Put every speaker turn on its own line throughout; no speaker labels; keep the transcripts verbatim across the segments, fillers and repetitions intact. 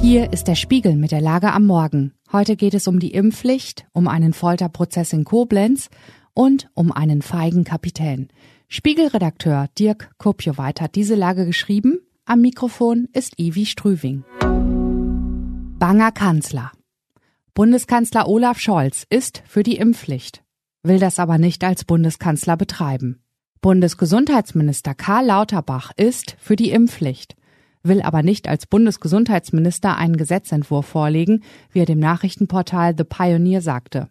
Hier ist der Spiegel mit der Lage am Morgen. Heute geht es um die Impfpflicht, um einen Folterprozess in Koblenz und um einen feigen Kapitän. Spiegelredakteur Dirk Kopjowait hat diese Lage geschrieben. Am Mikrofon ist Ivi Strüving. Banger Kanzler. Bundeskanzler Olaf Scholz ist für die Impfpflicht, will das aber nicht als Bundeskanzler betreiben. Bundesgesundheitsminister Karl Lauterbach ist für die Impfpflicht, will aber nicht als Bundesgesundheitsminister einen Gesetzentwurf vorlegen, wie er dem Nachrichtenportal The Pioneer sagte.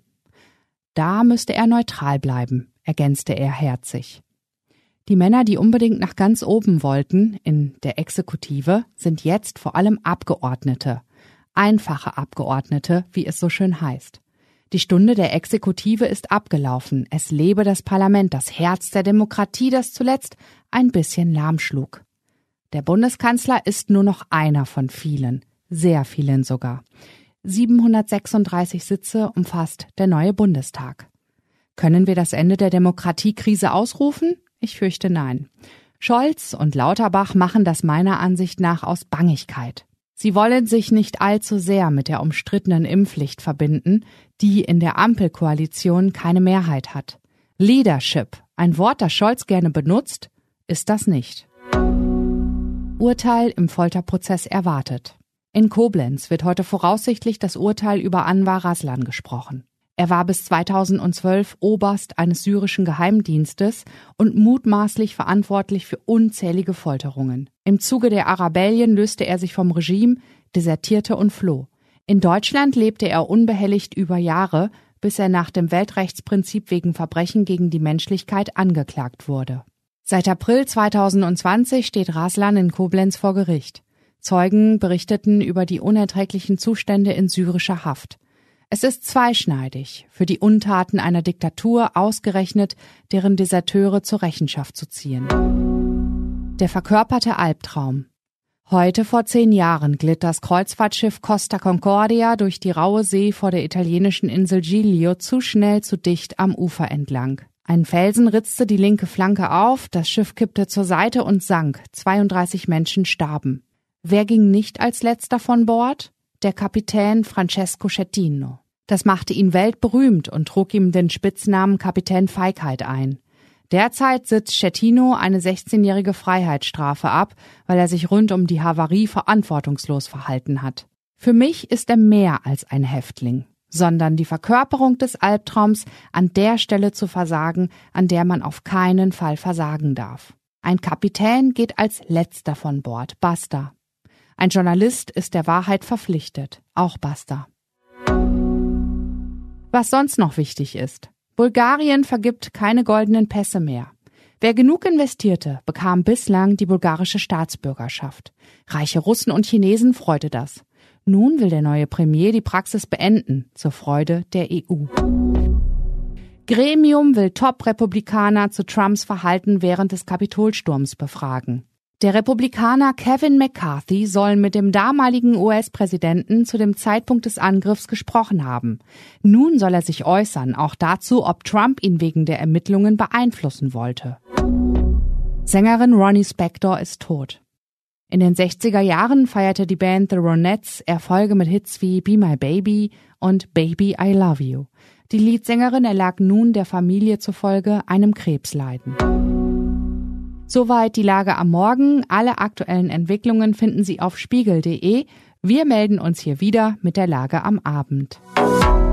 Da müsste er neutral bleiben, ergänzte er herzig. Die Männer, die unbedingt nach ganz oben wollten, in der Exekutive, sind jetzt vor allem Abgeordnete. Einfache Abgeordnete, wie es so schön heißt. Die Stunde der Exekutive ist abgelaufen. Es lebe das Parlament, das Herz der Demokratie, das zuletzt ein bisschen lahmschlug. Der Bundeskanzler ist nur noch einer von vielen, sehr vielen sogar. siebenhundertsechsunddreißig Sitze umfasst der neue Bundestag. Können wir das Ende der Demokratiekrise ausrufen? Ich fürchte nein. Scholz und Lauterbach machen das meiner Ansicht nach aus Bangigkeit. Sie wollen sich nicht allzu sehr mit der umstrittenen Impfpflicht verbinden, die in der Ampelkoalition keine Mehrheit hat. Leadership, ein Wort, das Scholz gerne benutzt, ist das nicht. Urteil im Folterprozess erwartet. In Koblenz wird heute voraussichtlich das Urteil über Anwar Raslan gesprochen. Er war bis zweitausendzwölf Oberst eines syrischen Geheimdienstes und mutmaßlich verantwortlich für unzählige Folterungen. Im Zuge der Arabellien löste er sich vom Regime, desertierte und floh. In Deutschland lebte er unbehelligt über Jahre, bis er nach dem Weltrechtsprinzip wegen Verbrechen gegen die Menschlichkeit angeklagt wurde. Seit April zweitausendzwanzig steht Raslan in Koblenz vor Gericht. Zeugen berichteten über die unerträglichen Zustände in syrischer Haft. Es ist zweischneidig, für die Untaten einer Diktatur ausgerechnet deren Deserteure zur Rechenschaft zu ziehen. Der verkörperte Albtraum. Heute vor zehn Jahren glitt das Kreuzfahrtschiff Costa Concordia durch die raue See vor der italienischen Insel Giglio zu schnell zu dicht am Ufer entlang. Ein Felsen ritzte die linke Flanke auf, das Schiff kippte zur Seite und sank, zweiunddreißig Menschen starben. Wer ging nicht als letzter von Bord? Der Kapitän Francesco Schettino. Das machte ihn weltberühmt und trug ihm den Spitznamen Kapitän Feigheit ein. Derzeit sitzt Schettino eine sechzehnjährige Freiheitsstrafe ab, weil er sich rund um die Havarie verantwortungslos verhalten hat. Für mich ist er mehr als ein Häftling, sondern die Verkörperung des Albtraums, an der Stelle zu versagen, an der man auf keinen Fall versagen darf. Ein Kapitän geht als letzter von Bord, basta. Ein Journalist ist der Wahrheit verpflichtet, auch basta. Was sonst noch wichtig ist: Bulgarien vergibt keine goldenen Pässe mehr. Wer genug investierte, bekam bislang die bulgarische Staatsbürgerschaft. Reiche Russen und Chinesen freute das. Nun will der neue Premier die Praxis beenden, zur Freude der E U. Gremium will Top-Republikaner zu Trumps Verhalten während des Kapitolsturms befragen. Der Republikaner Kevin McCarthy soll mit dem damaligen U S-Präsidenten zu dem Zeitpunkt des Angriffs gesprochen haben. Nun soll er sich äußern, auch dazu, ob Trump ihn wegen der Ermittlungen beeinflussen wollte. Sängerin Ronnie Spector ist tot. In den sechziger Jahren feierte die Band The Ronettes Erfolge mit Hits wie Be My Baby und Baby I Love You. Die Leadsängerin erlag nun der Familie zufolge einem Krebsleiden. Soweit die Lage am Morgen. Alle aktuellen Entwicklungen finden Sie auf spiegel punkt de. Wir melden uns hier wieder mit der Lage am Abend.